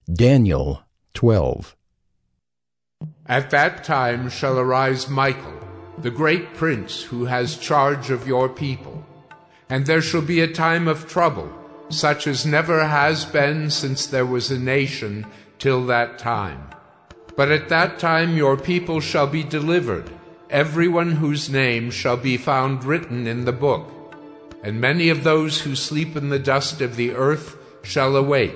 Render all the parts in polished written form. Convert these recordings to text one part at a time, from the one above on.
Daniel 12. At that time shall arise Michael, the great prince who has charge of your people. And there shall be a time of trouble, such as never has been since there was a nation till that time. But at that time your people shall be delivered, everyone whose name shall be found written in the book. And many of those who sleep in the dust of the earth shall awake,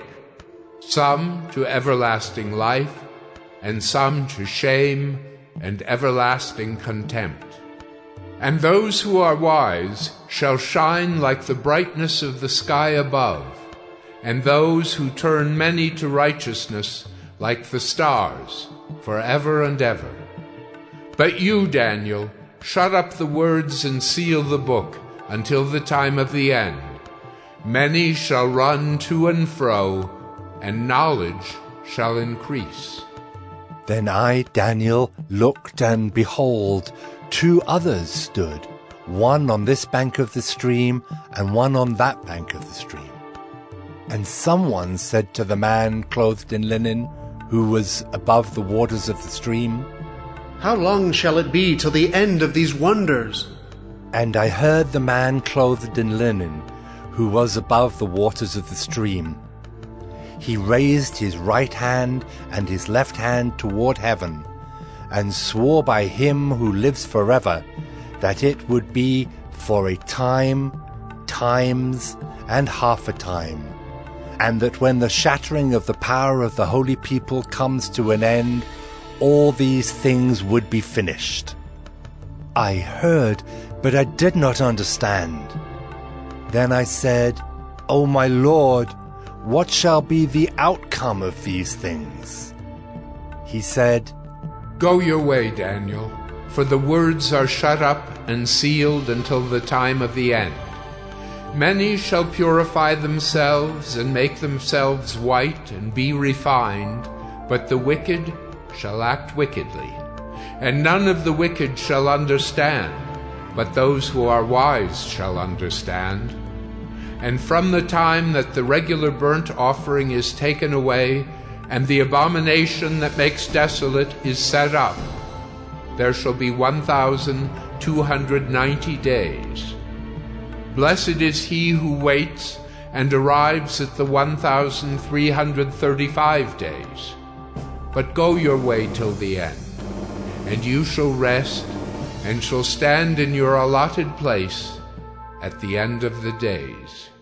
some to everlasting life, and some to shame and everlasting contempt. And those who are wise shall shine like the brightness of the sky above, and those who turn many to righteousness like the stars forever and ever. But you, Daniel, shut up the words and seal the book until the time of the end. Many shall run to and fro, and knowledge shall increase. Then I, Daniel, looked, and behold, 2 others stood, one on this bank of the stream, and one on that bank of the stream. And someone said to the man clothed in linen, who was above the waters of the stream, How long shall it be till the end of these wonders? And I heard the man clothed in linen, who was above the waters of the stream. He raised his right hand and his left hand toward heaven, and swore by him who lives forever, that it would be for a time, times, and half a time, and that when the shattering of the power of the holy people comes to an end, all these things would be finished. I heard, but I did not understand. Then I said, O my Lord, what shall be the outcome of these things? He said, Go your way, Daniel, for the words are shut up and sealed until the time of the end. Many shall purify themselves and make themselves white and be refined, but the wicked shall act wickedly. And none of the wicked shall understand, but those who are wise shall understand. And from the time that the regular burnt offering is taken away, and the abomination that makes desolate is set up, there shall be 1,290 days. Blessed is he who waits and arrives at the 1,335 days. But go your way till the end, and you shall rest, and shall stand in your allotted place at the end of the days.